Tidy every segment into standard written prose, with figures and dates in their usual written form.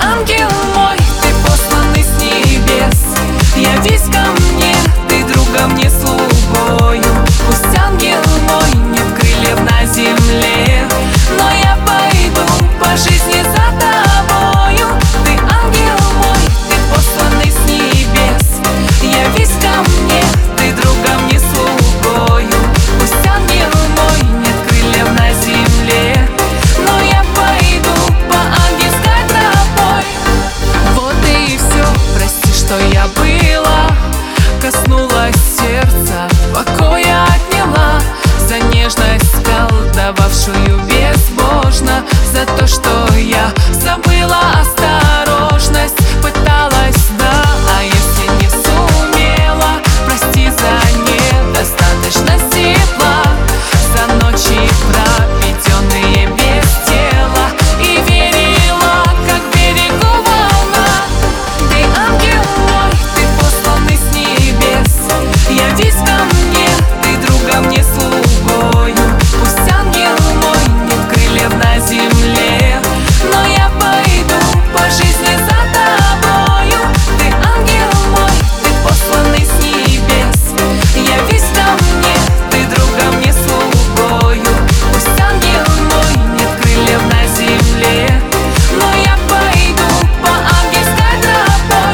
ангел мой, ты посланный с небес. Явись ко мне, ты другом мне слугою. Пусть ангел мой нет крыльев на земле, но я пойду по жизни за тобою. Ты ангел мой, ты посланный с небес. Явись ко мне, ты другом мне слугою. Пусть ангел мой нет крыльев на земле, но я пойду по ангельской тропой. Вот и все, прости, что я была, коснулась сердца, покоя отняла, за нежность колдовавшую безбожно, за то, что я забыла осторожность, пыталась, да, а если не сумела, прости за недостаточность тепла, за ночи проведенные без тела, и верила, как берегу волна. Ты ангел мой, ты посланный с небес. Явись ко мне, ты другом мне слугою. Пусть ангел мой нет крыльев на земле, но я пойду по жизни за тобою. Ты ангел мой, ты посланный с небес. Явись ко мне, ты другом мне слугою. Пусть ангел мой нет крыльев на земле, но я пойду по ангельской тропой.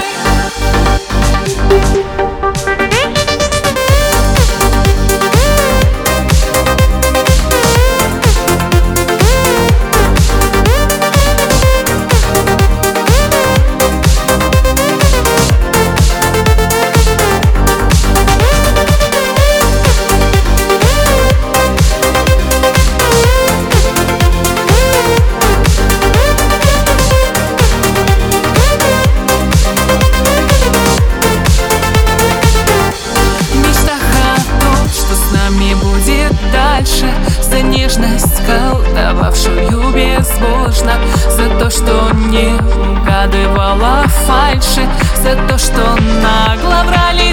Дальше за нежность, колдовавшую безбожно, за то, что не угадывала фальши, за то, что нагло врали